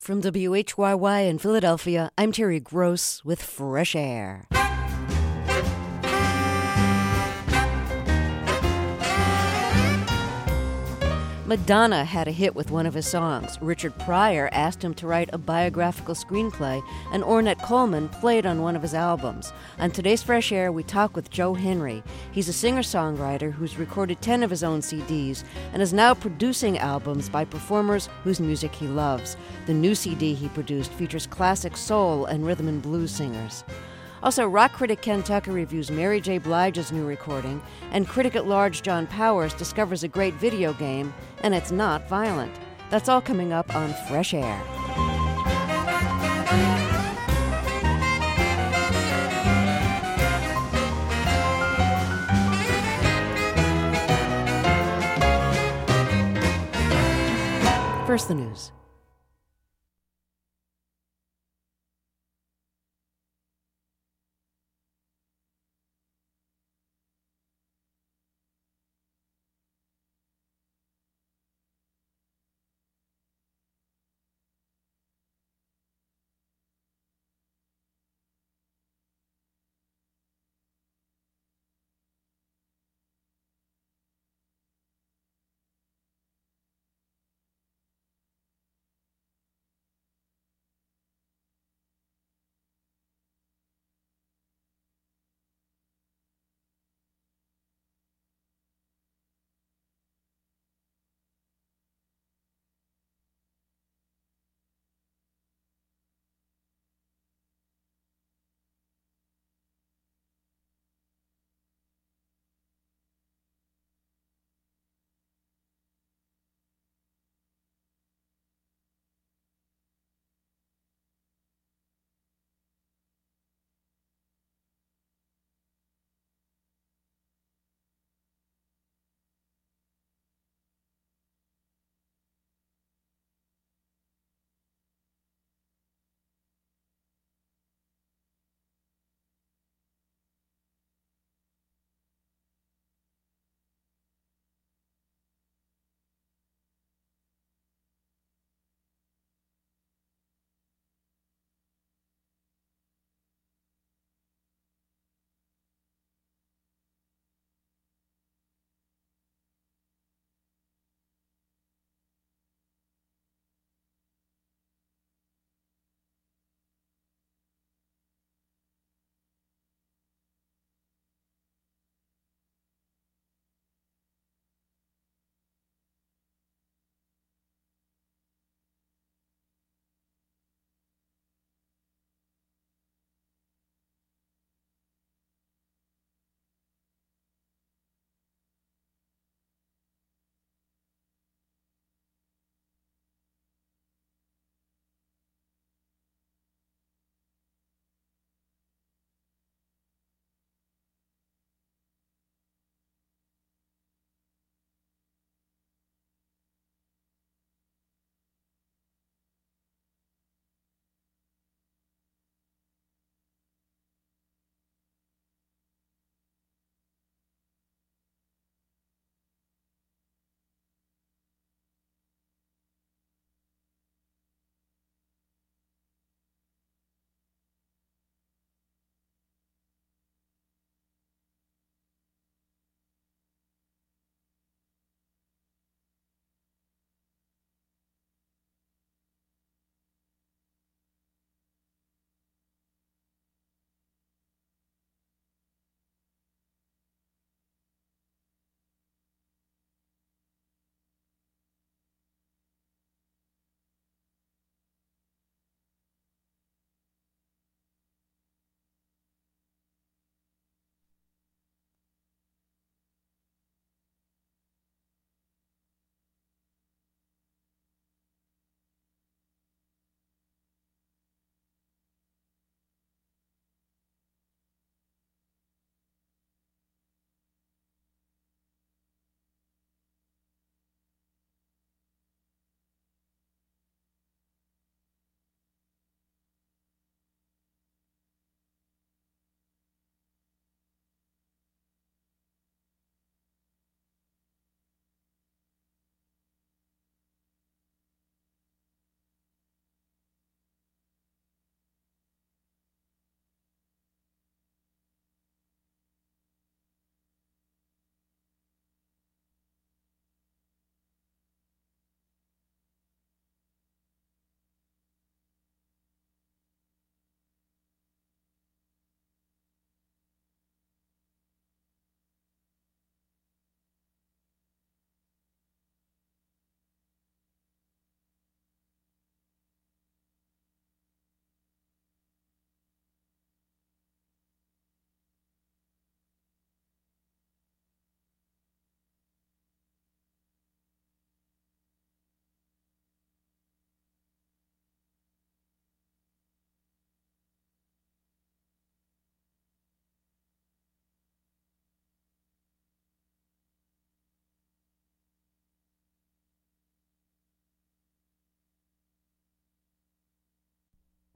From WHYY in Philadelphia, I'm Terry Gross with Fresh Air. Madonna had a hit with one of his songs. Richard Pryor asked him to write a biographical screenplay, and Ornette Coleman played on one of his albums. On today's Fresh Air, we talk with Joe Henry. He's a singer-songwriter who's recorded 10 of his own CDs and is now producing albums by performers whose music he loves. The new CD he produced features classic soul and rhythm and blues singers. Also, rock critic Ken Tucker reviews Mary J. Blige's new recording, and critic-at-large John Powers discovers a great video game, and it's not violent. That's all coming up on Fresh Air. First, the news.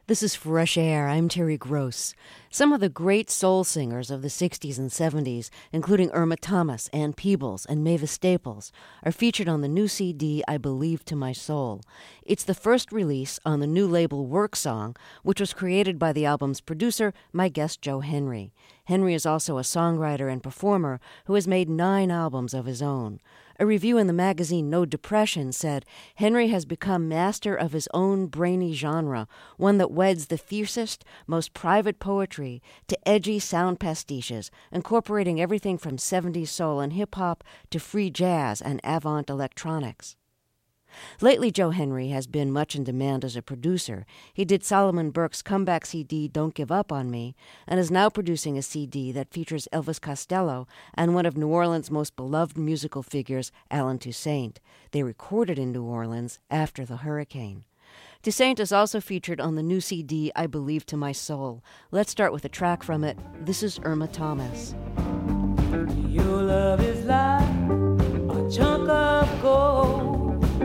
This is Fresh Air. I'm Terry Gross. Some of the great soul singers of the 60s and 70s, including Irma Thomas, Ann Peebles, and Mavis Staples, are featured on the new CD, I Believe to My Soul. It's the first release on the new label Work Song, which was created by the album's producer, my guest Joe Henry. Henry is also a songwriter and performer who has made 9 albums of his own. A review in the magazine No Depression said, Henry has become master of his own brainy genre, one that weds the fiercest, most private poetry to edgy sound pastiches, incorporating everything from 70s soul and hip-hop to free jazz and avant electronics. Lately, Joe Henry has been much in demand as a producer. He did Solomon Burke's comeback CD, Don't Give Up on Me, and is now producing a CD that features Elvis Costello and one of New Orleans' most beloved musical figures, Allen Toussaint. They recorded in New Orleans after the hurricane. Toussaint is also featured on the new CD, I Believe to My Soul. Let's start with a track from it. This is Irma Thomas. Your love is like a chunk of gold.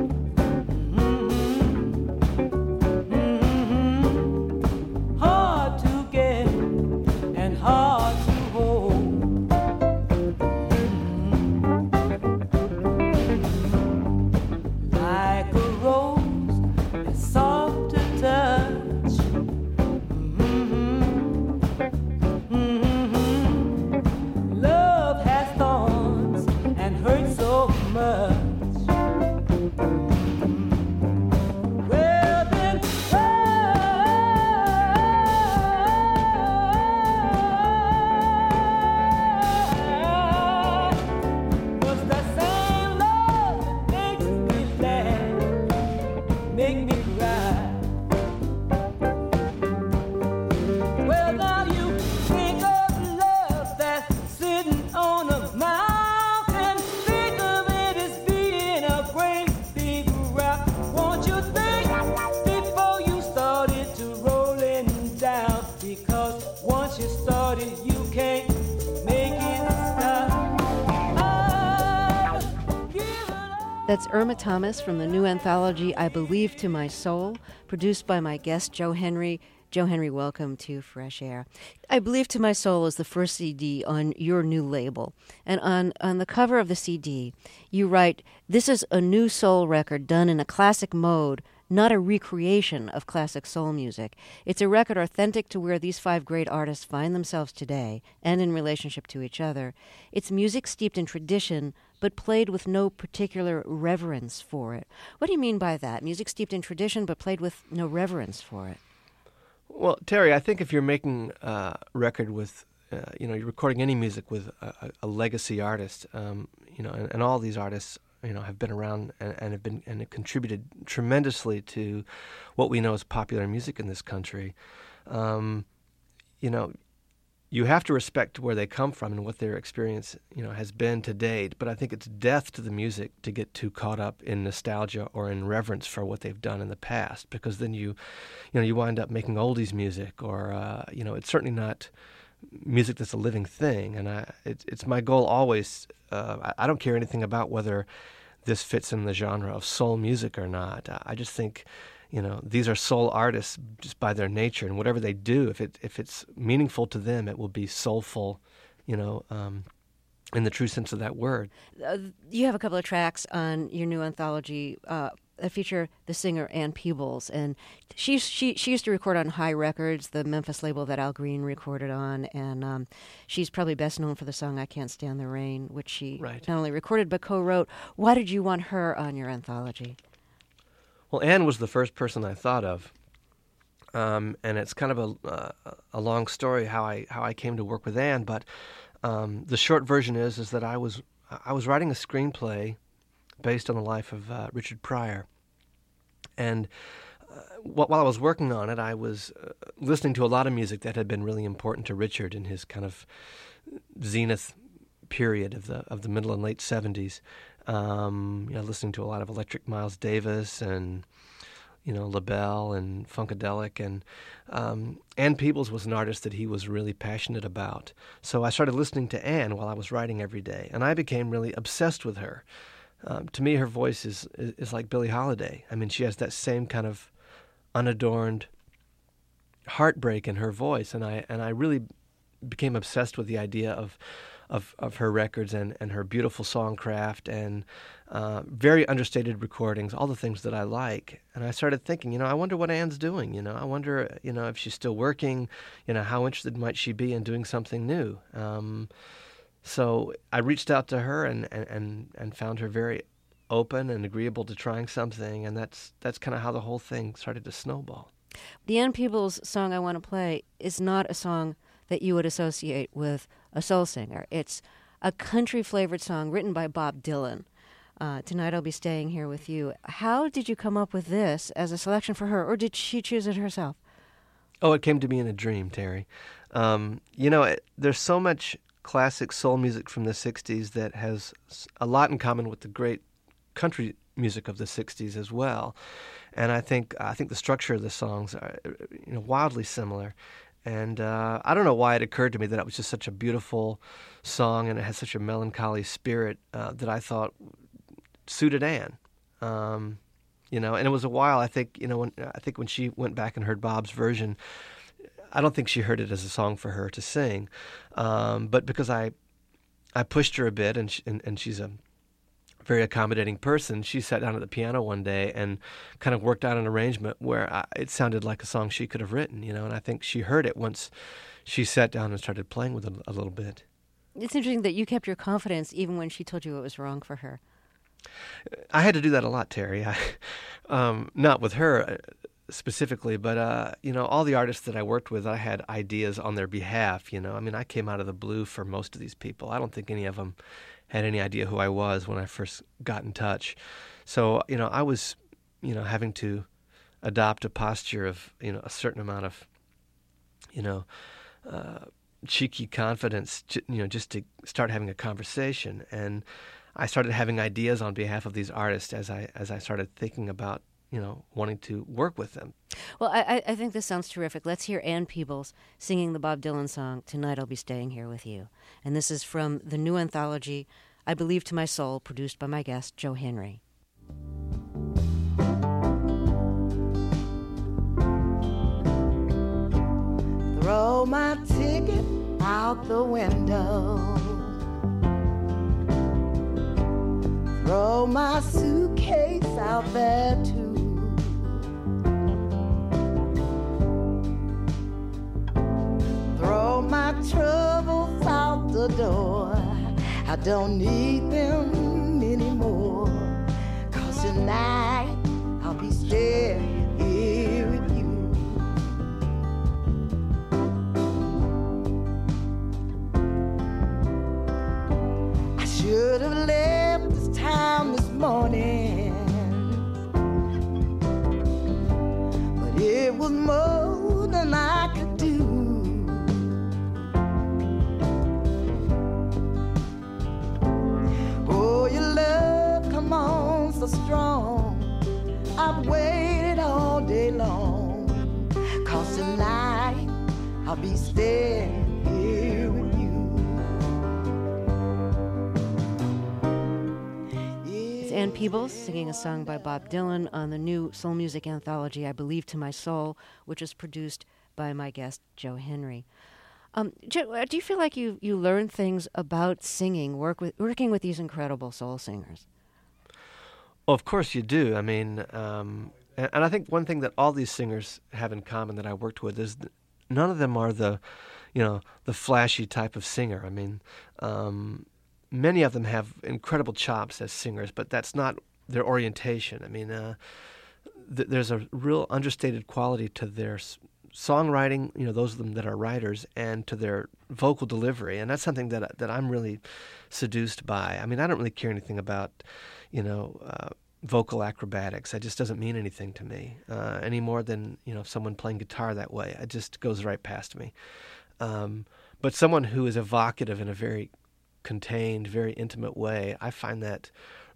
Hard to get and hard to hold. Like a rose that's soft to touch. Love has thorns and hurts so much. That's Irma Thomas from the new anthology, I Believe to My Soul, produced by my guest, Joe Henry. Joe Henry, welcome to Fresh Air. I Believe to My Soul is the first CD on your new label. And on the cover of the CD, you write, this is a new soul record done in a classic mode, not a recreation of classic soul music. It's a record authentic to where these 5 great artists find themselves today and in relationship to each other. It's music steeped in tradition, but played with no particular reverence for it. What do you mean by that? Music steeped in tradition, but played with no reverence for it. Well, Terry, I think if you're making a record with, you're recording any music with a legacy artist, and all these artists, have been around and have contributed tremendously to what we know as popular music in this country. You have to respect where they come from and what their experience, has been to date. But I think it's death to the music to get too caught up in nostalgia or in reverence for what they've done in the past, because then you wind up making oldies music, or it's certainly not music that's a living thing. And it's my goal always. I don't care anything about whether this fits in the genre of soul music or not. I just think, these are soul artists just by their nature, and whatever they do, if it's meaningful to them, it will be soulful, in the true sense of that word. You have a couple of tracks on your new anthology that feature the singer Ann Peebles, and she used to record on High Records, the Memphis label that Al Green recorded on, and she's probably best known for the song I Can't Stand the Rain, which she not only recorded but co-wrote. Why did you want her on your anthology? Well, Ann was the first person I thought of, and it's kind of a long story how I came to work with Ann. But the short version is that I was writing a screenplay based on the life of Richard Pryor, and while I was working on it, I was listening to a lot of music that had been really important to Richard in his kind of zenith period of the middle and late 70s. Listening to a lot of Electric Miles Davis and, LaBelle and Funkadelic. And Ann Peebles was an artist that he was really passionate about. So I started listening to Ann while I was writing every day, and I became really obsessed with her. To me, her voice is like Billie Holiday. I mean, she has that same kind of unadorned, heartbreak in her voice, and I really became obsessed with the idea of her records and her beautiful songcraft and very understated recordings, all the things that I like. And I started thinking, I wonder what Ann's doing. I wonder, if she's still working. How interested might she be in doing something new. So I reached out to her and found her very open and agreeable to trying something, and that's kind of how the whole thing started to snowball. The Ann Peebles song I want to play is not a song that you would associate with a soul singer. It's a country-flavored song written by Bob Dylan. Tonight I'll Be Staying Here With You. How did you come up with this as a selection for her, or did she choose it herself? Oh, it came to me in a dream, Terry. There's so much classic soul music from the 60s that has a lot in common with the great country music of the 60s as well. And I think the structure of the songs are wildly similar. And I don't know why it occurred to me that it was just such a beautiful song and it has such a melancholy spirit that I thought suited Ann. And it was a while. I think when she went back and heard Bob's version, I don't think she heard it as a song for her to sing, but because I pushed her a bit, and she's a very accommodating person, she sat down at the piano one day and kind of worked out an arrangement where it sounded like a song she could have written, and I think she heard it once she sat down and started playing with it a little bit. It's interesting that you kept your confidence even when she told you it was wrong for her. I had to do that a lot, Terry. Not with her specifically, but all the artists that I worked with, I had ideas on their behalf. I came out of the blue for most of these people. I don't think any of them had any idea who I was when I first got in touch. So, I was, having to adopt a posture of, a certain amount of, cheeky confidence, just to start having a conversation. And I started having ideas on behalf of these artists as I started thinking about, wanting to work with them. Well, I think this sounds terrific. Let's hear Ann Peebles singing the Bob Dylan song, Tonight I'll Be Staying Here With You. And this is from the new anthology, I Believe to My Soul, produced by my guest, Joe Henry. Throw my ticket out the window. Throw my suitcase out there too. Throw my troubles out the door. I don't need them anymore. 'Cause tonight I'll be staying here with you. I should have left this town this morning, but it was more than I could do. Oh, your love, come on, so strong. I've waited all day long. 'Cause tonight I'll be staying here with you. It's Ann Peebles singing a song by Bob Dylan on the new soul music anthology, I Believe to My Soul, which is produced by my guest, Joe Henry. Joe, do you feel like you learn things about singing, working with these incredible soul singers? Well, of course you do. And I think one thing that all these singers have in common that I worked with is none of them are the flashy type of singer. Many of them have incredible chops as singers, but that's not their orientation. There's a real understated quality to their songwriting, those of them that are writers, and to their vocal delivery. And that's something that I'm really seduced by. I don't really care anything about, vocal acrobatics. It just doesn't mean anything to me any more than, someone playing guitar that way. It just goes right past me. But someone who is evocative in a very contained, very intimate way, I find that,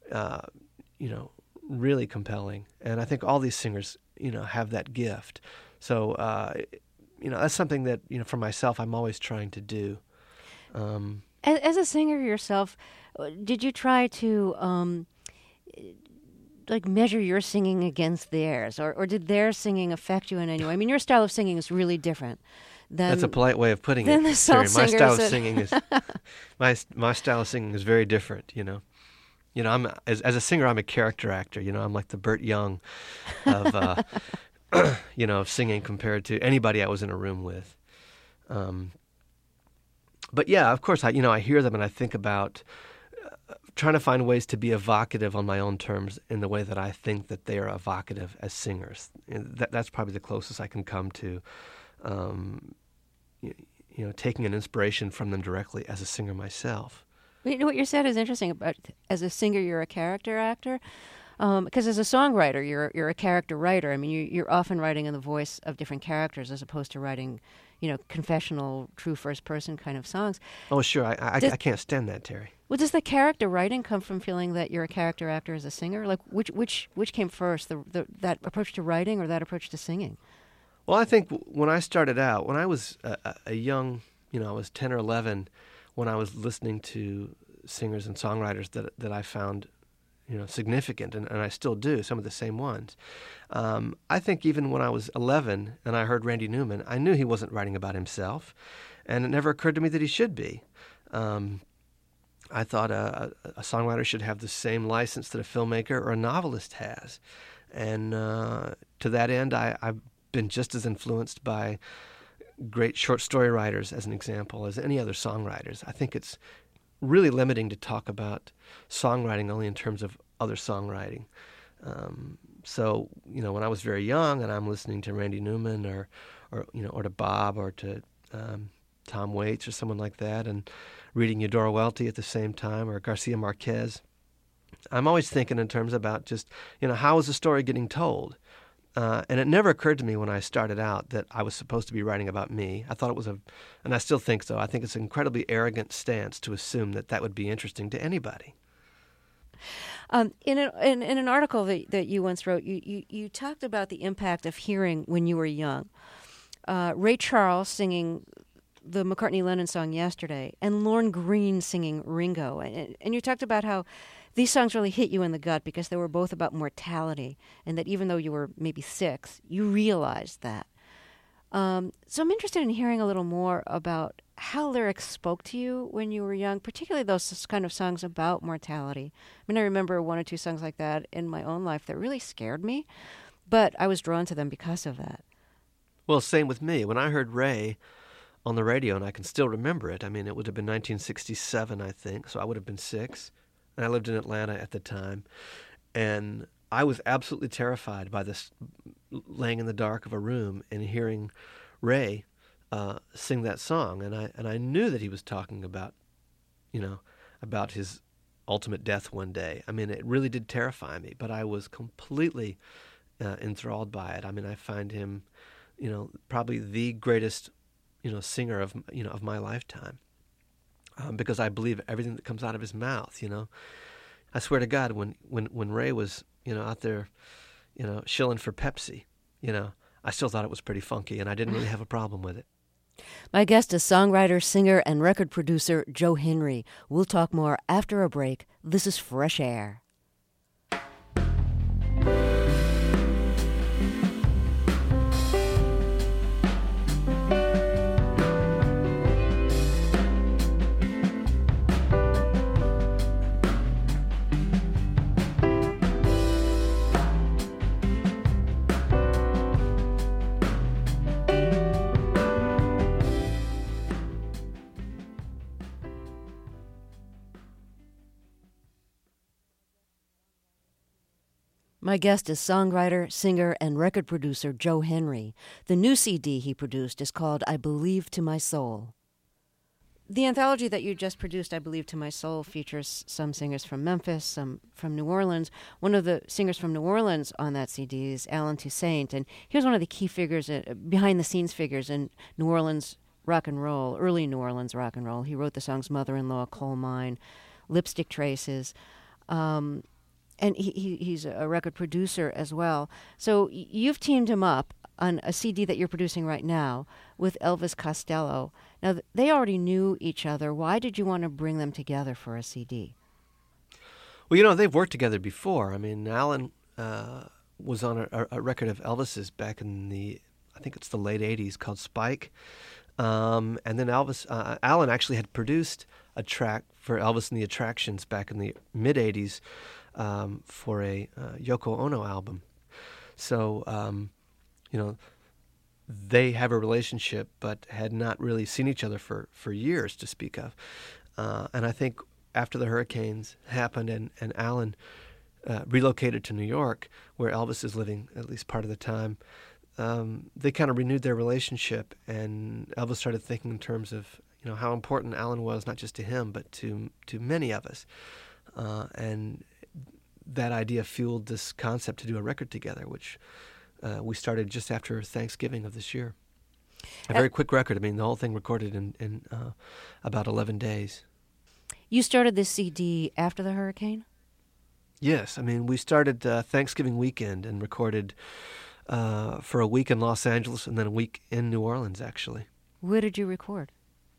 really compelling. And I think all these singers, have that gift. So, that's something that, for myself, I'm always trying to do. As a singer yourself, did you try to like measure your singing against theirs, or did their singing affect you in any way? I mean, your style of singing is really different than That's a polite way of putting than it. the soul Terry. My singers style of that- singing is my style of singing is very different. I'm as a singer, I'm a character actor. I'm like the Burt Young of of singing compared to anybody I was in a room with. But yeah, of course, I hear them and I think about trying to find ways to be evocative on my own terms in the way that I think that they are evocative as singers. And that's probably the closest I can come to, taking an inspiration from them directly as a singer myself. You know what you said is interesting about as a singer, you're a character actor. Because as a songwriter, you're a character writer. I mean, you're often writing in the voice of different characters as opposed to writing, confessional, true first-person kind of songs. Oh, sure. I can't stand that, Terry. Well, does the character writing come from feeling that you're a character actor as a singer? Like, which came first, that approach to writing or that approach to singing? Well, I think when I started out, when I was a young, I was 10 or 11, when I was listening to singers and songwriters that I found significant, and I still do, some of the same ones. I think even when I was 11 and I heard Randy Newman, I knew he wasn't writing about himself, and it never occurred to me that he should be. I thought a songwriter should have the same license that a filmmaker or a novelist has. And to that end, I've been just as influenced by great short story writers, as an example, as any other songwriters. I think it's really limiting to talk about songwriting only in terms of other songwriting. So, when I was very young and I'm listening to Randy Newman or to Bob or to Tom Waits or someone like that, and reading Eudora Welty at the same time, or Garcia Marquez, I'm always thinking in terms about just, how is the story getting told? And it never occurred to me when I started out that I was supposed to be writing about me. I thought it was and I still think so, I think it's an incredibly arrogant stance to assume that would be interesting to anybody. In an article that you once wrote, you talked about the impact of hearing when you were young. Ray Charles singing the McCartney-Lennon song Yesterday, and Lorne Greene singing Ringo. And you talked about how these songs really hit you in the gut because they were both about mortality, and that even though you were maybe 6, you realized that. So I'm interested in hearing a little more about how lyrics spoke to you when you were young, particularly those kind of songs about mortality. I mean, I remember 1 or 2 songs like that in my own life that really scared me, but I was drawn to them because of that. Well, same with me. When I heard Ray on the radio, and I can still remember it, I mean, it would have been 1967, I think, so I would have been 6, and I lived in Atlanta at the time, and I was absolutely terrified by this, laying in the dark of a room and hearing Ray sing that song, and I knew that he was talking about, about his ultimate death one day. I mean, it really did terrify me, but I was completely enthralled by it. I mean, I find him, probably the greatest, singer of my lifetime, because I believe everything that comes out of his mouth. I swear to God, when Ray was, out there, shilling for Pepsi, I still thought it was pretty funky, and I didn't really have a problem with it. My guest is songwriter, singer, and record producer Joe Henry. We'll talk more after a break. This is Fresh Air. My guest is songwriter, singer, and record producer Joe Henry. The new CD he produced is called I Believe to My Soul. The anthology that you just produced, I Believe to My Soul, features some singers from Memphis, some from New Orleans. One of the singers from New Orleans on that CD is Alan Toussaint, and he was one of the key figures, behind-the-scenes figures in New Orleans rock and roll, early New Orleans rock and roll. He wrote the songs Mother-in-Law, Coal Mine, Lipstick Traces, and he's a record producer as well. So you've teamed him up on a CD that you're producing right now with Elvis Costello. Now, they already knew each other. Why did you want to bring them together for a CD? Well, they've worked together before. I mean, Alan was on a record of Elvis's back in I think it's the late 80s, called Spike. And then Alan actually had produced a track for Elvis and the Attractions back in the mid-80s for a Yoko Ono album. So, they have a relationship, but had not really seen each other for years to speak of. And I think after the hurricanes happened and Alan relocated to New York, where Elvis is living at least part of the time, they kind of renewed their relationship, and Elvis started thinking in terms of how important Alan was, not just to him, but to many of us. And that idea fueled this concept to do a record together, which we started just after Thanksgiving of this year. A very quick record. I mean, the whole thing recorded in about 11 days. You started this CD after the hurricane? Yes. I mean, we started Thanksgiving weekend and recorded for a week in Los Angeles and then a week in New Orleans, actually. Where did you record?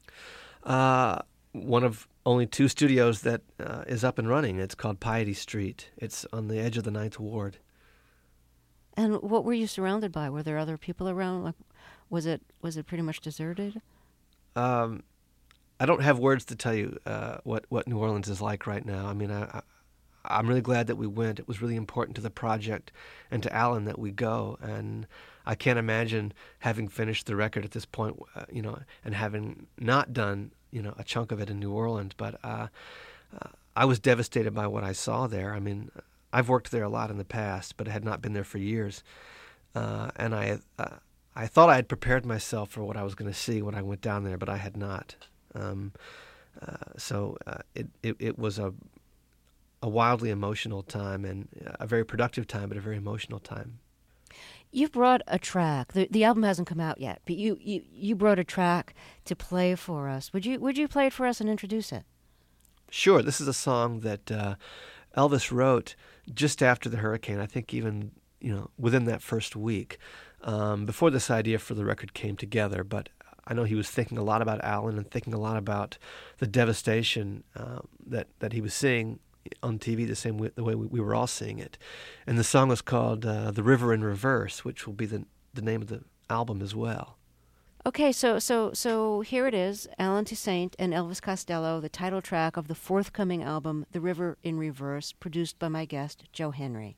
One of only 2 studios that is up and running. It's called Piety Street. It's on the edge of the Ninth Ward. And what were you surrounded by? Were there other people around? Like, was it pretty much deserted? I don't have words to tell you what New Orleans is like right now. I mean, I'm really glad that we went. It was really important to the project and to Alan that we go. And I can't imagine having finished the record at this point, and having not done, a chunk of it in New Orleans. But I was devastated by what I saw there. I mean, I've worked there a lot in the past, but I had not been there for years. And I thought I had prepared myself for what I was going to see when I went down there, but I had not. So it was a wildly emotional time, and a very productive time, but a very emotional time. You brought a track. The album hasn't come out yet, but you brought a track to play for us. Would you play it for us and introduce it? Sure. This is a song that Elvis wrote just after the hurricane. I think even within that first week, before this idea for the record came together. But I know he was thinking a lot about Alan and thinking a lot about the devastation that he was seeing on TV, the way we were all seeing it. And the song was called "The River in Reverse," which will be the name of the album as well. Okay, so here it is, Alan Toussaint and Elvis Costello, the title track of the forthcoming album, "The River in Reverse," produced by my guest, Joe Henry.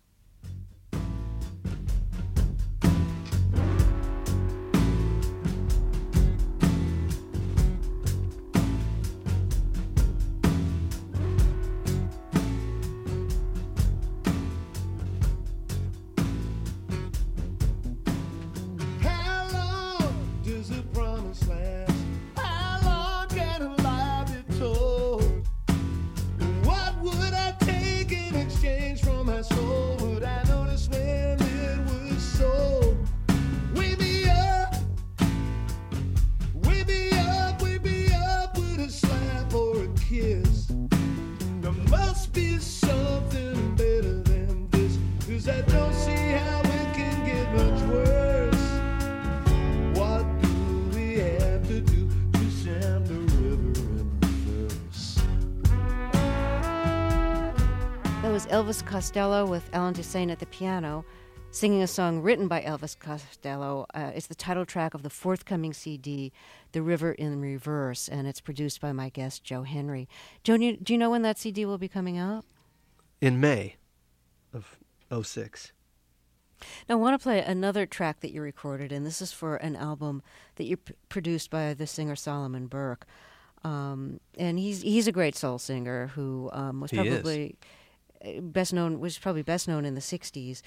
Elvis Costello with Alan Toussaint at the piano, singing a song written by Elvis Costello. It's the title track of the forthcoming CD, The River in Reverse, and it's produced by my guest, Joe Henry. Joe, do you know when that CD will be coming out? In May of 2006. Now, I want to play another track that you recorded, and this is for an album that you produced by the singer Solomon Burke. And he's a great soul singer who was probably best known in the 60s.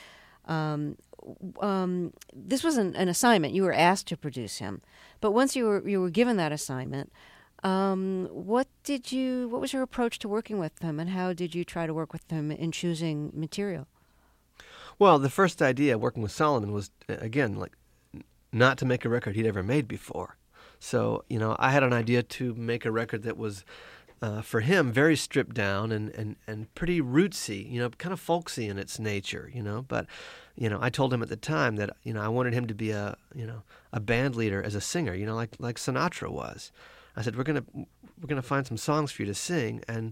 This was an assignment. You were asked to produce him. But once you were given that assignment, what was your approach to working with him, and how did you try to work with him in choosing material? Well, the first idea working with Solomon was, again, not to make a record he'd ever made before. So, I had an idea to make a record that was, for him, very stripped down and pretty rootsy, kind of folksy in its nature, But, I told him at the time that, I wanted him to be a band leader as a singer, like Sinatra was. I said, we're gonna find some songs for you to sing, and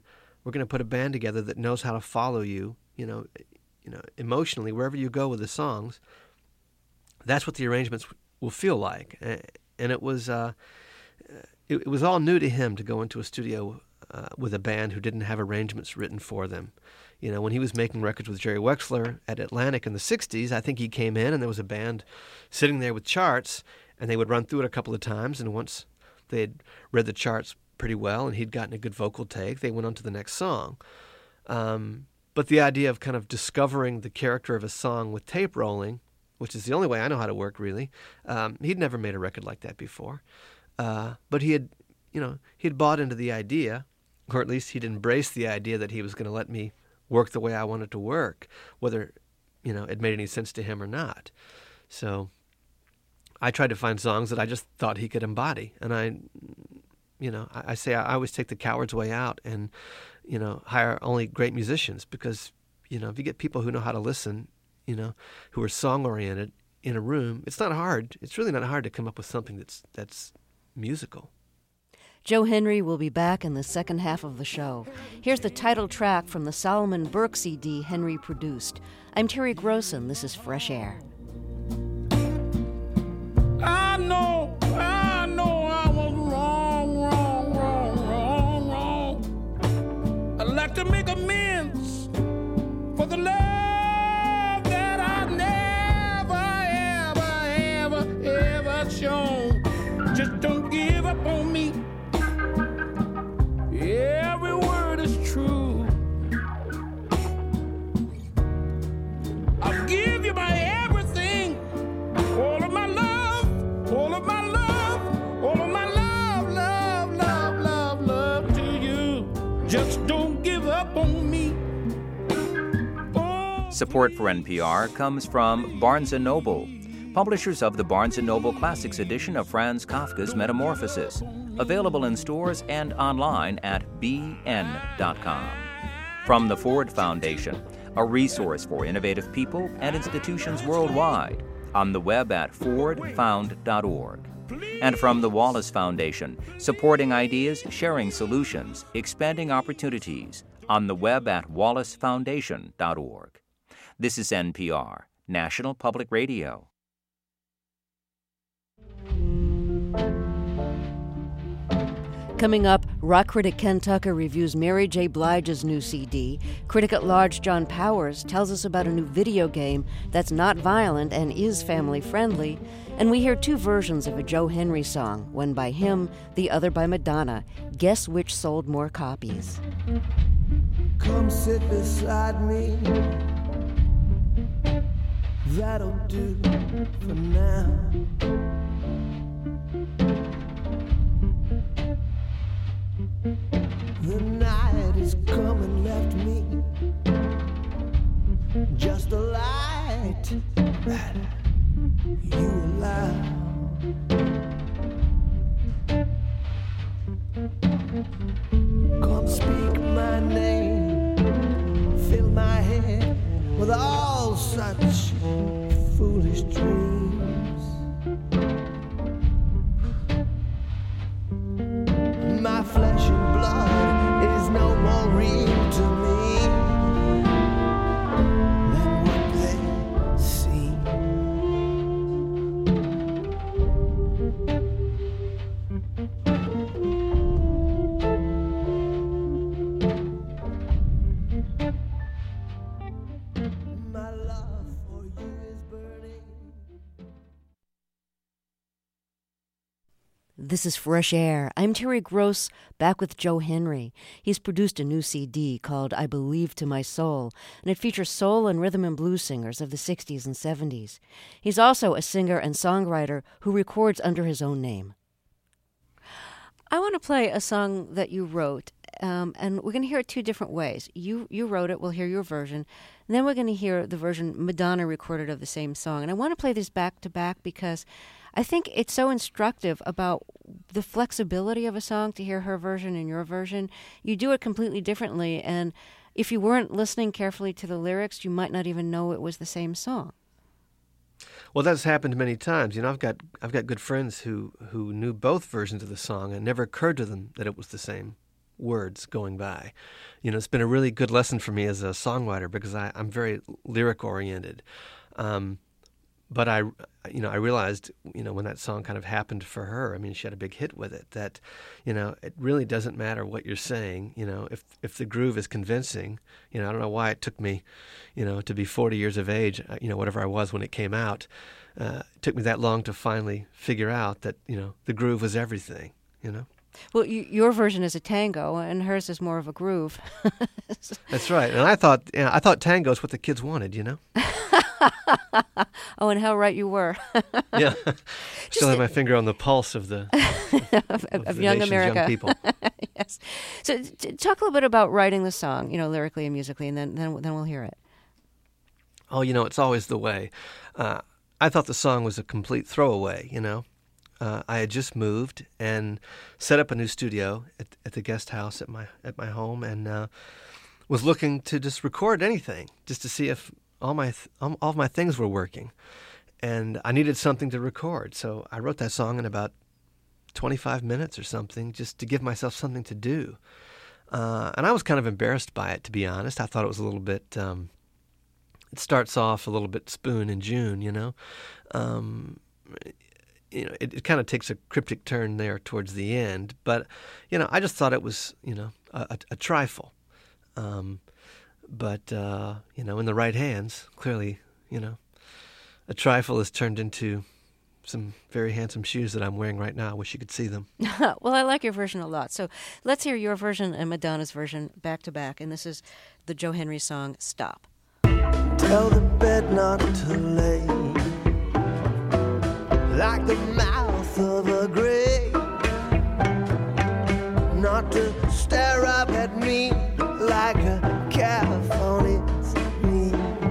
we're going to put a band together that knows how to follow you, emotionally wherever you go with the songs. That's what the arrangements will feel like. And it was it was all new to him to go into a studio with a band who didn't have arrangements written for them. When he was making records with Jerry Wexler at Atlantic in the 60s, I think he came in and there was a band sitting there with charts, and they would run through it a couple of times, and once they had read the charts pretty well and he'd gotten a good vocal take, they went on to the next song. But the idea of kind of discovering the character of a song with tape rolling, which is the only way I know how to work, really, he'd never made a record like that before. But he had bought into the idea, or at least he'd embraced the idea that he was going to let me work the way I wanted to work, whether, it made any sense to him or not. So I tried to find songs that I just thought he could embody. And I say I always take the coward's way out and, hire only great musicians, because, if you get people who know how to listen, who are song-oriented in a room, it's not hard. It's really not hard to come up with something that's musical. Joe Henry will be back in the second half of the show. Here's the title track from the Solomon Burke CD Henry produced. I'm Terry Grossen. This is Fresh Air. I know I was wrong. I'd like to make amends for the love that I never, ever shown. Just don't give up on me. Every word is true. I'll give you my everything, all of my love, all of my love, all of my love to you. Just don't give up on me. Oh, Support for NPR comes from Barnes & Noble, publishers of the Barnes & Noble Classics edition of Franz Kafka's Metamorphosis, available in stores and online at bn.com. From the Ford Foundation, a resource for innovative people and institutions worldwide, on the web at fordfound.org. And from the Wallace Foundation, supporting ideas, sharing solutions, expanding opportunities, on the web at wallacefoundation.org. This is NPR, National Public Radio. Coming up, rock critic Ken Tucker reviews Mary J. Blige's new CD. Critic at large John Powers tells us about a new video game that's not violent and is family-friendly. And we hear two versions of a Joe Henry song, one by him, the other by Madonna. Guess which sold more copies? Come sit beside me. That'll do for now. The night has come and left me just a light that you allow. Come speak my name, fill my head with all such foolish dreams. My flesh and blood is no more real to me than what they seem. My love for you is burning. This is Fresh Air. I'm Terry Gross, back with Joe Henry. He's produced a new CD called I Believe to My Soul, and it features soul and rhythm and blues singers of the 60s and 70s. He's also a singer and songwriter who records under his own name. I want to play a song that you wrote, and we're going to hear it two different ways. You wrote it, we'll hear your version, and then we're going to hear the version Madonna recorded of the same song. And I want to play this back to back because I think it's so instructive about the flexibility of a song to hear her version and your version. You do it completely differently, and if you weren't listening carefully to the lyrics, you might not even know it was the same song. Well, that's happened many times. I've got good friends who knew both versions of the song, and it never occurred to them that it was the same words going by. It's been a really good lesson for me as a songwriter because I'm very lyric oriented. But I realized, when that song kind of happened for her, I mean, she had a big hit with it, that, it really doesn't matter what you're saying. If the groove is convincing, I don't know why it took me, to be 40 years of age, whatever I was when it came out, it took me that long to finally figure out that, the groove was everything, Well, your version is a tango, and hers is more of a groove. That's right. And I thought tango is what the kids wanted, Oh, and how right you were. Yeah. Still have my finger on the pulse of the of young America. Young people. Yes. So talk a little bit about writing the song, lyrically and musically, and then we'll hear it. Oh, it's always the way. I thought the song was a complete throwaway, I had just moved and set up a new studio at the guest house at my home, and was looking to just record anything, just to see if all of my things were working. And I needed something to record, so I wrote that song in about 25 minutes or something, just to give myself something to do. And I was kind of embarrassed by it, to be honest. I thought it was a little bit. It starts off a little bit Spoon and June, It kind of takes a cryptic turn there towards the end, but I just thought it was a trifle, but in the right hands, clearly a trifle has turned into some very handsome shoes that I'm wearing right now. I wish you could see them. Well, I like your version a lot, so let's hear your version and Madonna's version back to back, and this is the Joe Henry song "Stop." Tell the bed not to lay like the mouth of a grave, not to stare up at me like a calf on its knees.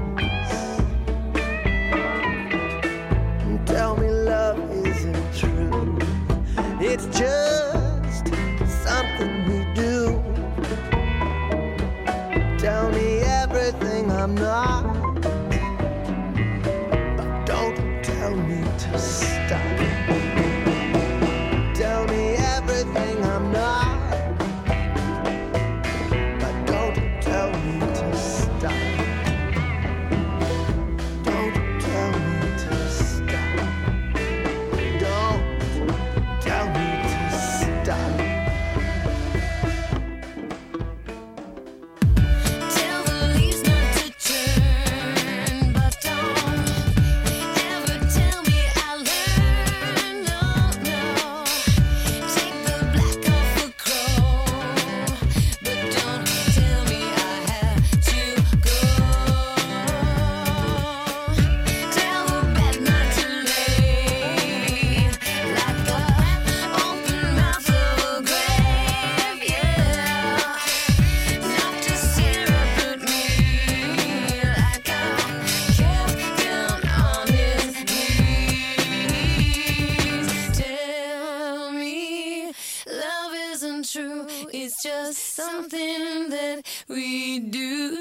Tell me love isn't true, it's just something we do. Tell me everything I'm not, but don't tell me to stop. Tell me everything I'm not, but don't tell me to stop. Don't tell me to stop. Don't tell me to stop. Tell the leaves not to turn, but don't ever tell me I learned. No. Take the black off a crow, but don't tell me I have to go. Tell the bed not to lay like the open mouth of a grave, yeah. Not to stare up at me like I'm kept down on his knees. Tell me love isn't true, it's just something that we do.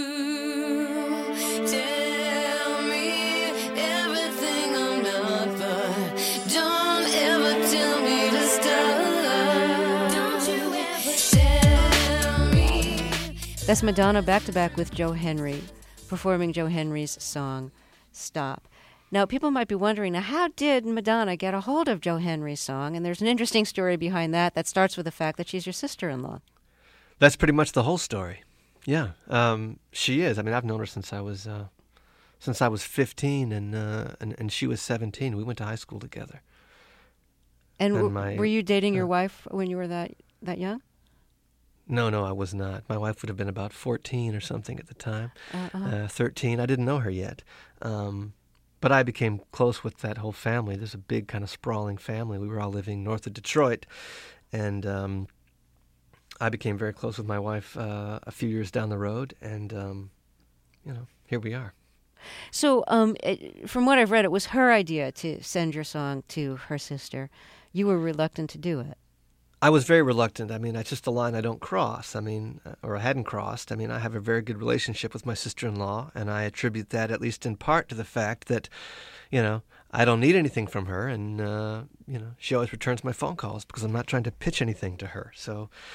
Tell me everything I'm not, but don't ever tell me to stop. Don't you ever tell me. That's Madonna back to back with Joe Henry, performing Joe Henry's song "Stop." Now, people might be wondering, now, how did Madonna get a hold of Joe Henry's song? And there's an interesting story behind that starts with the fact that she's your sister-in-law. That's pretty much the whole story. Yeah, she is. I mean, I've known her since I was 15, and she was 17. We went to high school together. And And were you dating your wife when you were that young? No, I was not. My wife would have been about 14 or something at the time. 13. I didn't know her yet. But I became close with that whole family. There's a big kind of sprawling family. We were all living north of Detroit. And I became very close with my wife a few years down the road. And, here we are. So from what I've read, it was her idea to send your song to her sister. You were reluctant to do it. I was very reluctant. I mean, that's just a line I don't cross. I mean, or I hadn't crossed. I mean, I have a very good relationship with my sister-in-law, and I attribute that at least in part to the fact that, I don't need anything from her, and, she always returns my phone calls because I'm not trying to pitch anything to her. So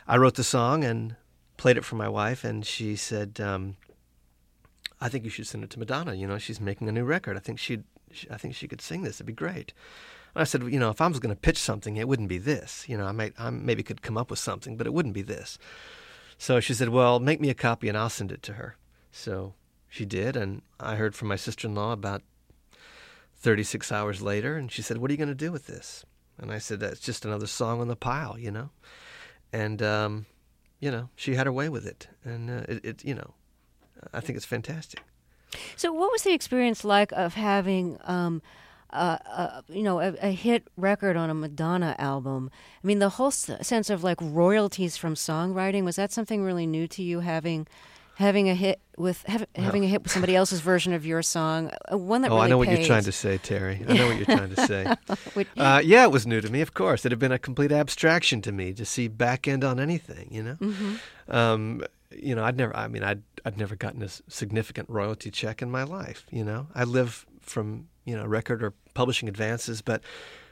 I wrote the song and played it for my wife, and she said, I think you should send it to Madonna. You know, she's making a new record. I think she could sing this. It'd be great. And I said, you know, if I was going to pitch something, it wouldn't be this. You know, I maybe could come up with something, but it wouldn't be this. So she said, well, make me a copy and I'll send it to her. So she did, and I heard from my sister-in-law about 36 hours later, and she said, what are you going to do with this? And I said, that's just another song on the pile, you know. And, you know, she had her way with it. And it you know, I think it's fantastic. So what was the experience like of having, you know, a hit record on a Madonna album? I mean, the whole sense of like royalties from songwriting, was that something really new to you, having a hit with having a hit with somebody else's version of your song, one that really I know pays. what you're trying to say, Terry. I know what you're trying to say. Yeah, it was new to me, of course. It had been a complete abstraction to me to see back end on anything, you know. Mm-hmm. You know, I'd never gotten a significant royalty check in my life, you know. I live from, you know, record or publishing advances, but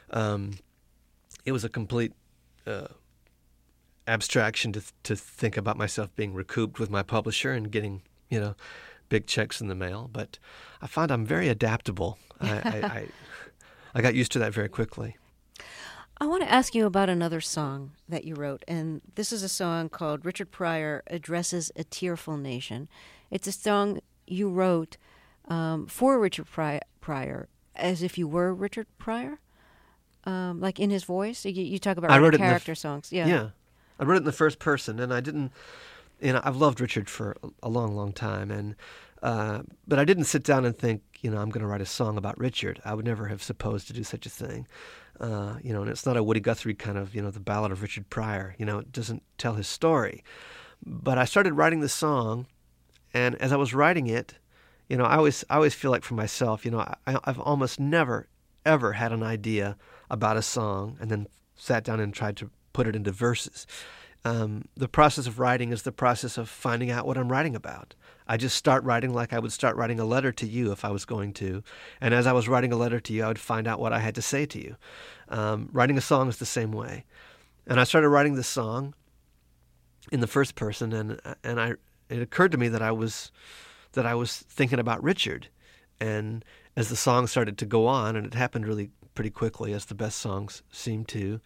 it was a complete abstraction to think about myself being recouped with my publisher and getting, you know, big checks in the mail. But I find I'm very adaptable. I got used to that very quickly. I want to ask you about another song that you wrote, and this is a song called Richard Pryor Addresses a Tearful Nation. It's a song you wrote for Richard Pryor, as if you were Richard Pryor, like in his voice. You talk about writing character songs. Yeah. I wrote it in the first person, and I didn't, you know, I've loved Richard for a long, long time, and but I didn't sit down and think, you know, I'm going to write a song about Richard. I would never have supposed to do such a thing. You know, and it's not a Woody Guthrie kind of, you know, the Ballad of Richard Pryor. You know, it doesn't tell his story. But I started writing the song, and as I was writing it, you know, I always feel like for myself, you know, I've almost never, ever had an idea about a song and then sat down and tried to put it into verses. The process of writing is the process of finding out what I'm writing about. I just start writing like I would start writing a letter to you if I was going to. And as I was writing a letter to you, I would find out what I had to say to you. Writing a song is the same way. And I started writing this song in the first person, and it occurred to me that I was thinking about Richard. And as the song started to go on, and it happened really pretty quickly, as the best songs seem to,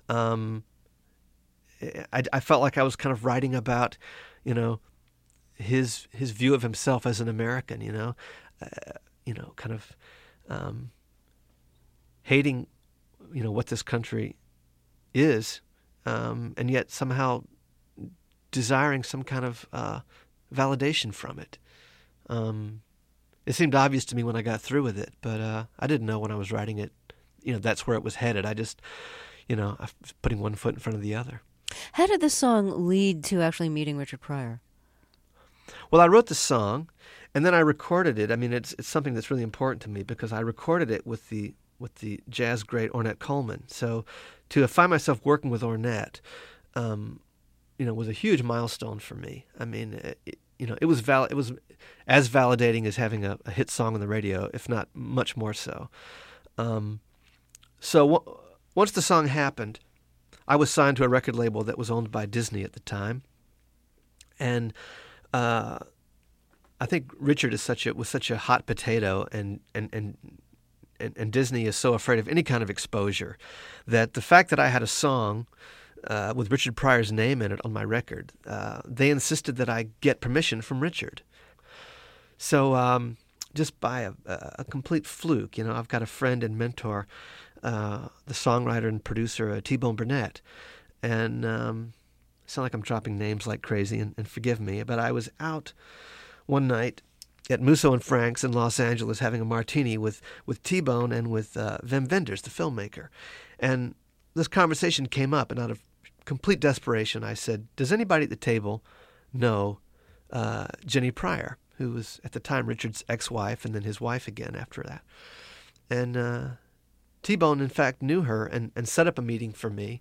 I felt like I was kind of writing about, you know, his view of himself as an American, you know, kind of hating, you know, what this country is, and yet somehow desiring some kind of validation from it. It seemed obvious to me when I got through with it, but I didn't know when I was writing it, you know, that's where it was headed. I just, you know, I was putting one foot in front of the other. How did the song lead to actually meeting Richard Pryor? Well, I wrote the song, and then I recorded it. I mean, it's something that's really important to me because I recorded it with the jazz great Ornette Coleman. So to find myself working with Ornette, you know, was a huge milestone for me. I mean, you know, it was as validating as having a hit song on the radio, if not much more so. Once the song happened, I was signed to a record label that was owned by Disney at the time, and I think Richard was such a hot potato, and Disney is so afraid of any kind of exposure that the fact that I had a song with Richard Pryor's name in it on my record, they insisted that I get permission from Richard. So just by a complete fluke, you know, I've got a friend and mentor, the songwriter and producer T-Bone Burnett, and I sound like I'm dropping names like crazy, and forgive me, but I was out one night at Musso and Frank's in Los Angeles having a martini with T-Bone and with Wim Wenders, the filmmaker. And this conversation came up, and out of complete desperation, I said, does anybody at the table know Jenny Pryor, who was at the time Richard's ex-wife and then his wife again after that? And T-Bone, in fact, knew her and set up a meeting for me.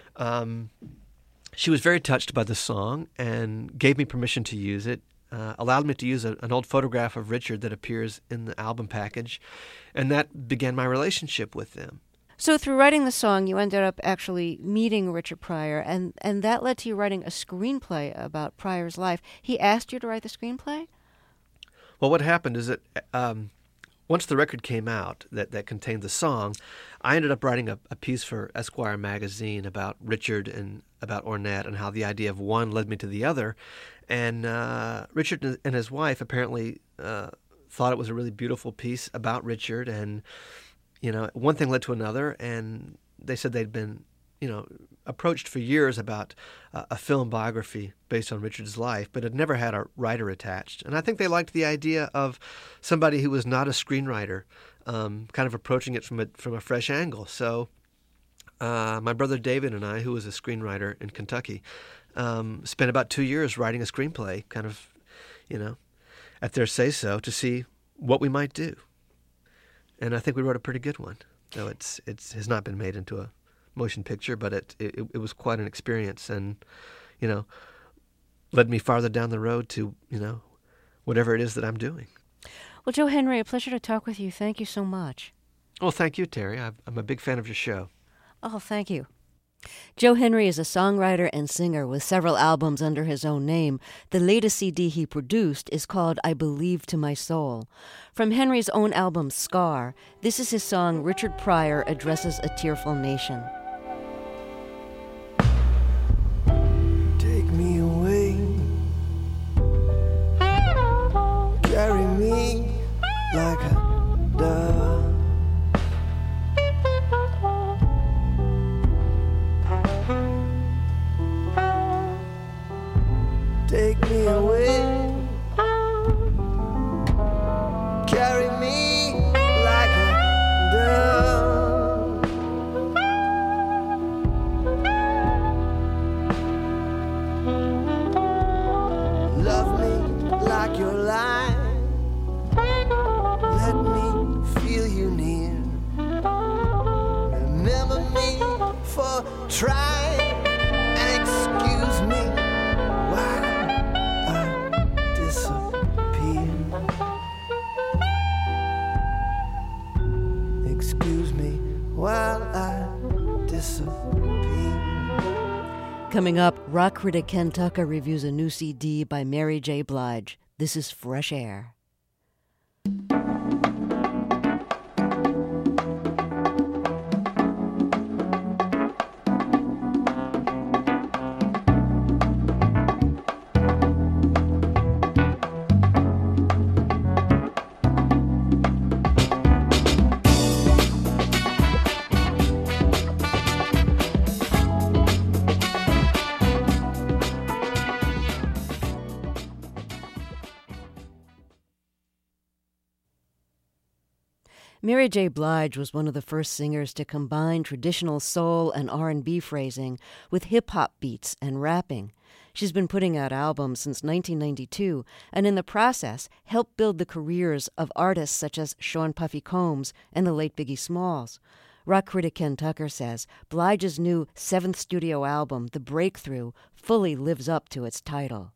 She was very touched by the song and gave me permission to use it, allowed me to use an old photograph of Richard that appears in the album package, and that began my relationship with them. So through writing the song, you ended up actually meeting Richard Pryor, and that led to you writing a screenplay about Pryor's life. He asked you to write the screenplay? Well, what happened is that once the record came out that contained the song, I ended up writing a piece for Esquire magazine about Richard and about Ornette and how the idea of one led me to the other. And Richard and his wife apparently thought it was a really beautiful piece about Richard, and one thing led to another, and they said they'd been, approached for years about a film biography based on Richard's life, but had never had a writer attached. And I think they liked the idea of somebody who was not a screenwriter, kind of approaching it from a fresh angle. So my brother David and I, who was a screenwriter in Kentucky, spent about 2 years writing a screenplay, kind of, at their say-so, to see what we might do. And I think we wrote a pretty good one, though it has not been made into a motion picture, but it was quite an experience, and led me farther down the road to whatever it is that I'm doing. Well, Joe Henry, a pleasure to talk with you. Thank you so much. Well, thank you, Terry. I'm a big fan of your show. Oh, thank you. Joe Henry is a songwriter and singer with several albums under his own name. The latest CD he produced is called I Believe to My Soul. From Henry's own album, Scar, this is his song Richard Pryor Addresses a Tearful Nation. Take me away, carry me like a dove. Take me away, carry me like a dove. Love me like you're lying, let me feel you near. Remember me for trying, and excuse me while I disappear. Excuse me while I disappear. Coming up, rock critic Ken Tucker reviews a new CD by Mary J. Blige. This is Fresh Air. Mary J. Blige was one of the first singers to combine traditional soul and R&B phrasing with hip-hop beats and rapping. She's been putting out albums since 1992, and in the process helped build the careers of artists such as Sean Puffy Combs and the late Biggie Smalls. Rock critic Ken Tucker says Blige's new 7th studio album, The Breakthrough, fully lives up to its title.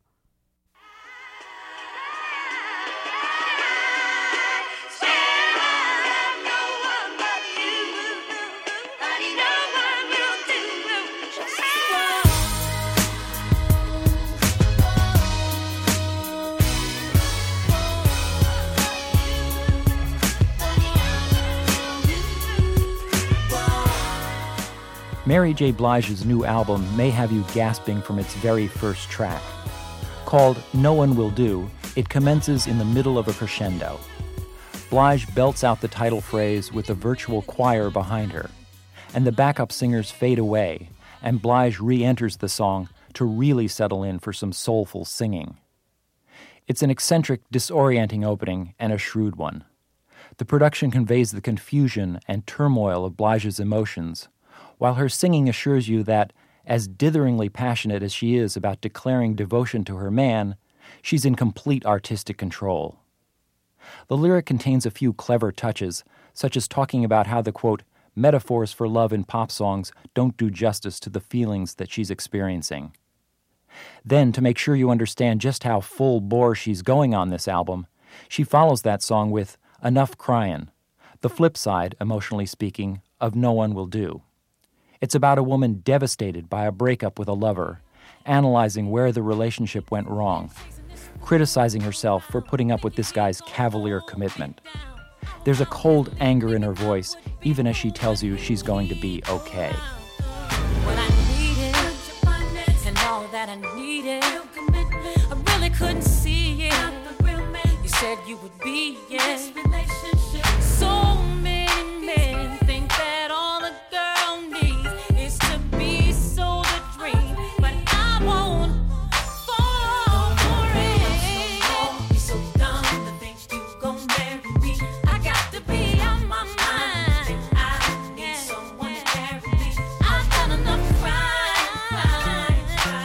Mary J. Blige's new album may have you gasping from its very first track. Called No One Will Do, it commences in the middle of a crescendo. Blige belts out the title phrase with a virtual choir behind her, and the backup singers fade away, and Blige re-enters the song to really settle in for some soulful singing. It's an eccentric, disorienting opening and a shrewd one. The production conveys the confusion and turmoil of Blige's emotions, while her singing assures you that, as ditheringly passionate as she is about declaring devotion to her man, she's in complete artistic control. The lyric contains a few clever touches, such as talking about how the, quote, metaphors for love in pop songs don't do justice to the feelings that she's experiencing. Then, to make sure you understand just how full bore she's going on this album, she follows that song with Enough Cryin', the flip side, emotionally speaking, of No One Will Do. It's about a woman devastated by a breakup with a lover, analyzing where the relationship went wrong, criticizing herself for putting up with this guy's cavalier commitment. There's a cold anger in her voice, even as she tells you she's going to be okay. When I needed and all that I needed, I really couldn't see it. You said you would be it. So many men think that all a girl needs is to be sold a dream, but I won't fall for it. Don't be so dumb to think you gon' marry me. I got to be on my mind. I need someone to carry me. I've done enough crying.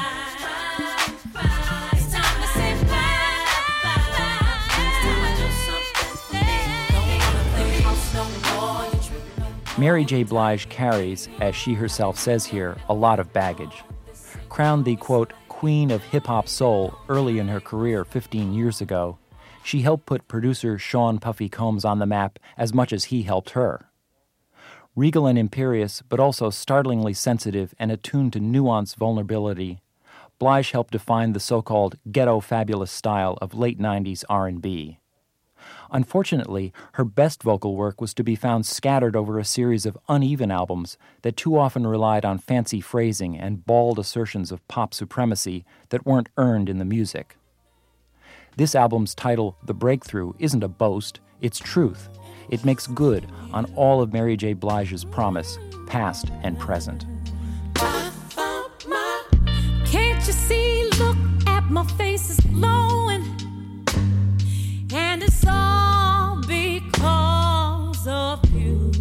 It's time to say bye. It's time to do something. Don't wanna play house no more. You tripping. Mary J. Blige carries, as she herself says here, a lot of baggage. Crowned the, quote, queen of hip-hop soul early in her career 15 years ago, she helped put producer Sean Puffy Combs on the map as much as he helped her. Regal and imperious, but also startlingly sensitive and attuned to nuanced vulnerability, Blige helped define the so-called ghetto fabulous style of late 90s R&B. Unfortunately, her best vocal work was to be found scattered over a series of uneven albums that too often relied on fancy phrasing and bald assertions of pop supremacy that weren't earned in the music. This album's title, The Breakthrough, isn't a boast, it's truth. It makes good on all of Mary J. Blige's promise, past and present. Can't you see? Look at my face is glowing, and it's all because of you.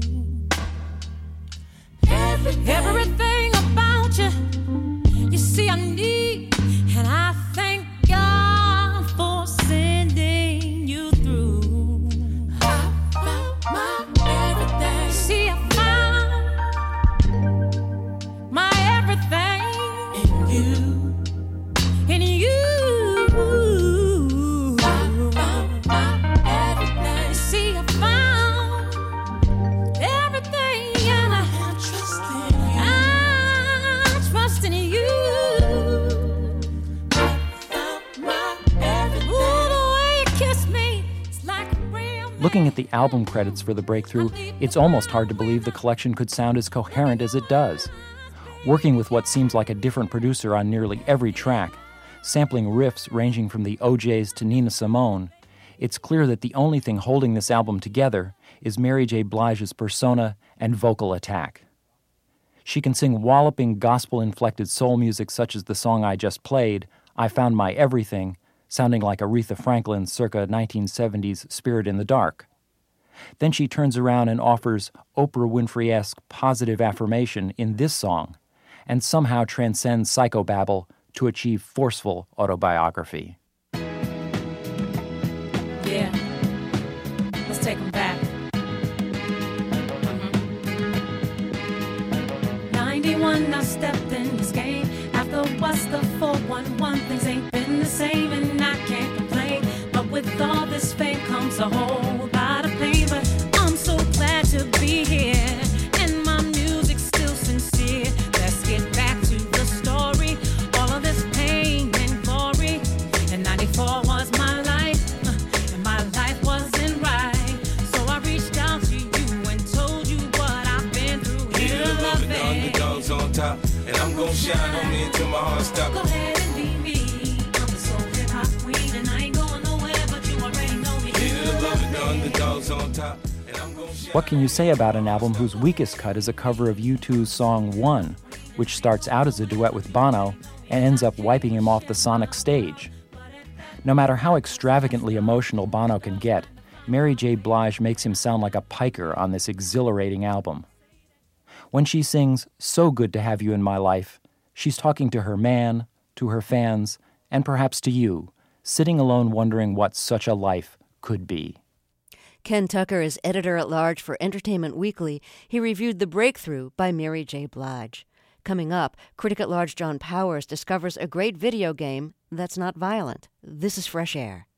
Everything about you, you see, I need, and I thank God for sending you through. I found my everything. See, I found my everything in you. In you. I found my everything. See, I found everything, and I trust in you. I trust in you. I found my everything. Ooh, the way you kiss me, it's like a real. Looking at the album credits for The Breakthrough, it's almost hard to believe the collection could sound as coherent as it does. Working with what seems like a different producer on nearly every track, sampling riffs ranging from the OJs to Nina Simone, it's clear that the only thing holding this album together is Mary J. Blige's persona and vocal attack. She can sing walloping gospel-inflected soul music such as the song I just played, I Found My Everything, sounding like Aretha Franklin's circa 1970s Spirit in the Dark. Then she turns around and offers Oprah Winfrey-esque positive affirmation in this song, and somehow transcends psychobabble to achieve forceful autobiography. Yeah, let's take them back. 91, I stepped in this game. After what's the 411, things ain't been the same, and I can't complain. But with all this fame comes a whole lot of pain. But I'm so glad to be here, and my music's still sincere. Let's get back to the story. All of this pain and glory. And 94 was my life, and my life wasn't right. So I reached out to you and told you what I've been through. Here to love it, the underdogs on top, and I'm gonna shine on me until my heart stops. Go ahead and be me. I'm the soul hip-hop queen, and I ain't going nowhere, but you already know me. Here to love it, the underdogs on top, and I'm gonna shine. What can you say about an album whose weakest cut is a cover of U2's song One, which starts out as a duet with Bono and ends up wiping him off the sonic stage? No matter how extravagantly emotional Bono can get, Mary J. Blige makes him sound like a piker on this exhilarating album. When she sings So Good to Have You in My Life, she's talking to her man, to her fans, and perhaps to you, sitting alone wondering what such a life could be. Ken Tucker is editor-at-large for Entertainment Weekly. He reviewed The Breakthrough by Mary J. Blige. Coming up, critic-at-large John Powers discovers a great video game that's not violent. This is Fresh Air.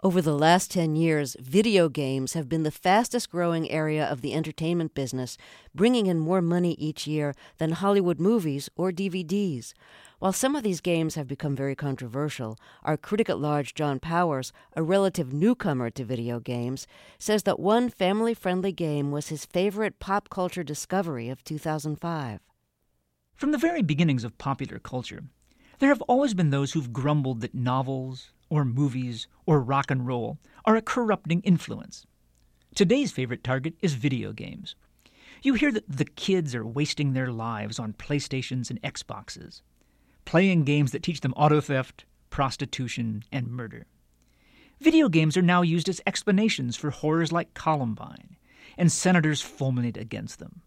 Over the last 10 years, video games have been the fastest growing area of the entertainment business, bringing in more money each year than Hollywood movies or DVDs. While some of these games have become very controversial, our critic at large, John Powers, a relative newcomer to video games, says that one family-friendly game was his favorite pop culture discovery of 2005. From the very beginnings of popular culture, there have always been those who've grumbled that novels, or movies, or rock and roll are a corrupting influence. Today's favorite target is video games. You hear that the kids are wasting their lives on PlayStations and Xboxes, playing games that teach them auto theft, prostitution, and murder. Video games are now used as explanations for horrors like Columbine, and senators fulminate against them.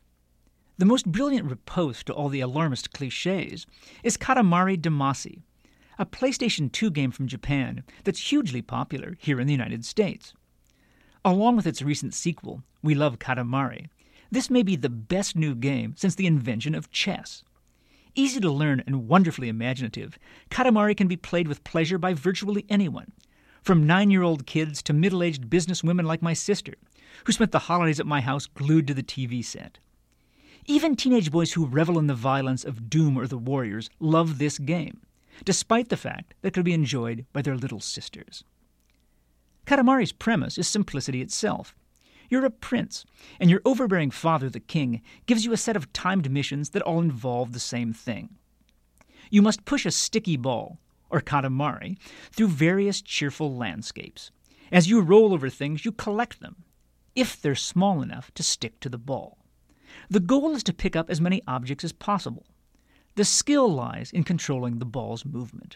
The most brilliant riposte to all the alarmist cliches is Katamari Damacy, a PlayStation 2 game from Japan that's hugely popular here in the United States. Along with its recent sequel, We Love Katamari, this may be the best new game since the invention of chess. Easy to learn and wonderfully imaginative, Katamari can be played with pleasure by virtually anyone, from 9-year-old kids to middle-aged businesswomen like my sister, who spent the holidays at my house glued to the TV set. Even teenage boys who revel in the violence of Doom or the Warriors love this game, despite the fact that it could be enjoyed by their little sisters. Katamari's premise is simplicity itself. You're a prince, and your overbearing father, the king, gives you a set of timed missions that all involve the same thing. You must push a sticky ball, or Katamari, through various cheerful landscapes. As you roll over things, you collect them, if they're small enough to stick to the ball. The goal is to pick up as many objects as possible. The skill lies in controlling the ball's movement.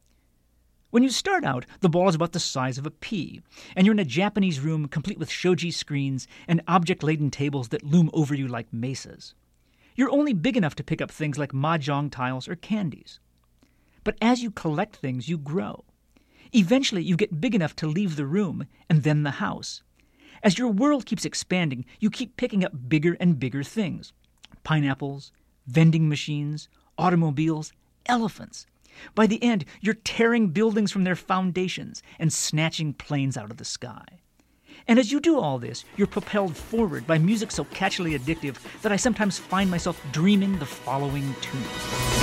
When you start out, the ball is about the size of a pea, and you're in a Japanese room complete with shoji screens and object-laden tables that loom over you like mesas. You're only big enough to pick up things like mahjong tiles or candies. But as you collect things, you grow. Eventually, you get big enough to leave the room and then the house. As your world keeps expanding, you keep picking up bigger and bigger things. Pineapples, vending machines, automobiles, elephants. By the end, you're tearing buildings from their foundations and snatching planes out of the sky. And as you do all this, you're propelled forward by music so catchily addictive that I sometimes find myself dreaming the following tunes.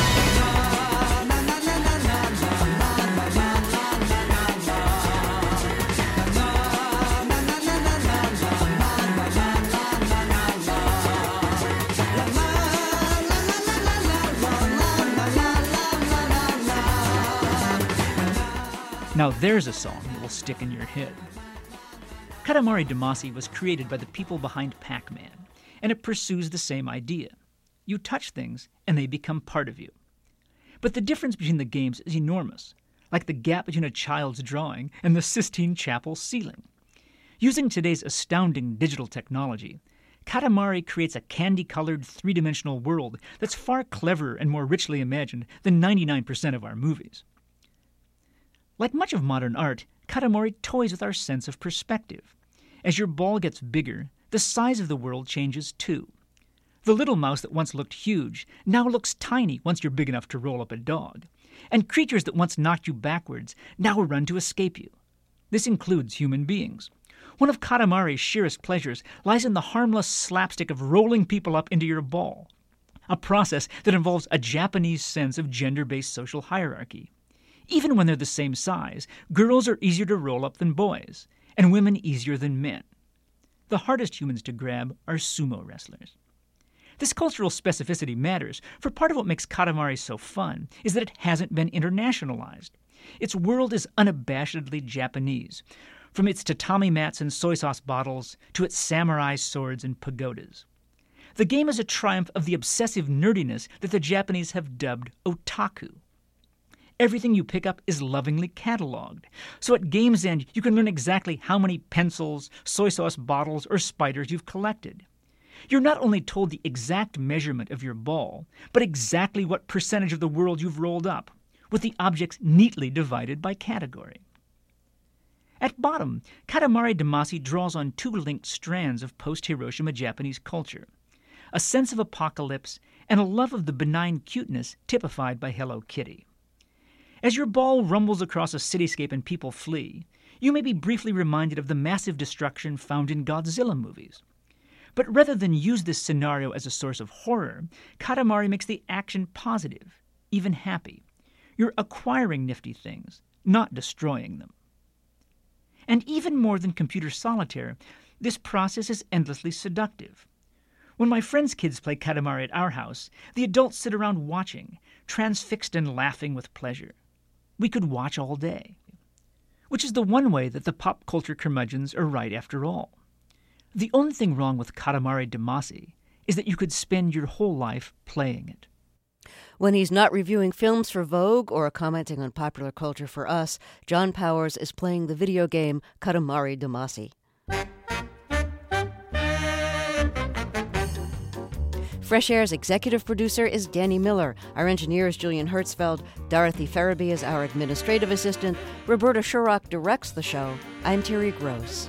Now there's a song that will stick in your head. Katamari Damacy was created by the people behind Pac-Man, and it pursues the same idea. You touch things, and they become part of you. But the difference between the games is enormous, like the gap between a child's drawing and the Sistine Chapel ceiling. Using today's astounding digital technology, Katamari creates a candy-colored, three-dimensional world that's far cleverer and more richly imagined than 99% of our movies. Like much of modern art, Katamari toys with our sense of perspective. As your ball gets bigger, the size of the world changes too. The little mouse that once looked huge now looks tiny once you're big enough to roll up a dog. And creatures that once knocked you backwards now run to escape you. This includes human beings. One of Katamari's sheerest pleasures lies in the harmless slapstick of rolling people up into your ball, a process that involves a Japanese sense of gender-based social hierarchy. Even when they're the same size, girls are easier to roll up than boys, and women easier than men. The hardest humans to grab are sumo wrestlers. This cultural specificity matters, for part of what makes Katamari so fun is that it hasn't been internationalized. Its world is unabashedly Japanese, from its tatami mats and soy sauce bottles to its samurai swords and pagodas. The game is a triumph of the obsessive nerdiness that the Japanese have dubbed otaku. Everything you pick up is lovingly cataloged, so at game's end you can learn exactly how many pencils, soy sauce bottles, or spiders you've collected. You're not only told the exact measurement of your ball, but exactly what percentage of the world you've rolled up, with the objects neatly divided by category. At bottom, Katamari Damacy draws on two linked strands of post-Hiroshima Japanese culture, a sense of apocalypse and a love of the benign cuteness typified by Hello Kitty. As your ball rumbles across a cityscape and people flee, you may be briefly reminded of the massive destruction found in Godzilla movies. But rather than use this scenario as a source of horror, Katamari makes the action positive, even happy. You're acquiring nifty things, not destroying them. And even more than computer solitaire, this process is endlessly seductive. When my friends' kids play Katamari at our house, the adults sit around watching, transfixed and laughing with pleasure. We could watch all day. Which is the one way that the pop culture curmudgeons are right after all. The only thing wrong with Katamari Damacy is that you could spend your whole life playing it. When he's not reviewing films for Vogue or commenting on popular culture for us, John Powers is playing the video game Katamari Damacy. Fresh Air's executive producer is Danny Miller. Our engineer is Julian Hertzfeld. Dorothy Farabee is our administrative assistant. Roberta Shurrock directs the show. I'm Terry Gross.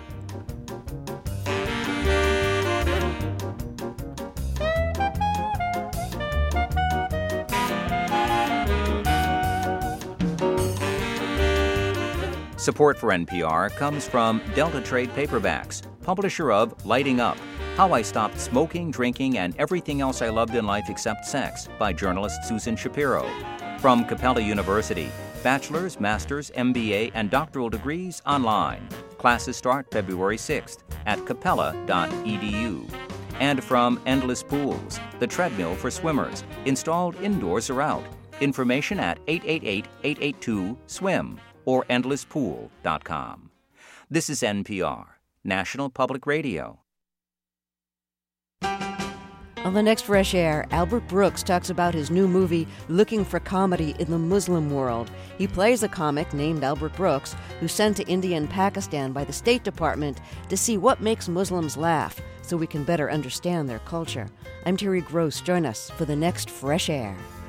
Support for NPR comes from Delta Trade Paperbacks, publisher of Lighting Up, How I Stopped Smoking, Drinking, and Everything Else I Loved in Life Except Sex by journalist Susan Shapiro. From Capella University, bachelor's, master's, MBA, and doctoral degrees online. Classes start February 6th at capella.edu. And from Endless Pools, the treadmill for swimmers, installed indoors or out. Information at 888-882-SWIM. or endlesspool.com. This is NPR, National Public Radio. On the next Fresh Air, Albert Brooks talks about his new movie, Looking for Comedy in the Muslim World. He plays a comic named Albert Brooks, who's sent to India and Pakistan by the State Department to see what makes Muslims laugh so we can better understand their culture. I'm Terry Gross. Join us for the next Fresh Air.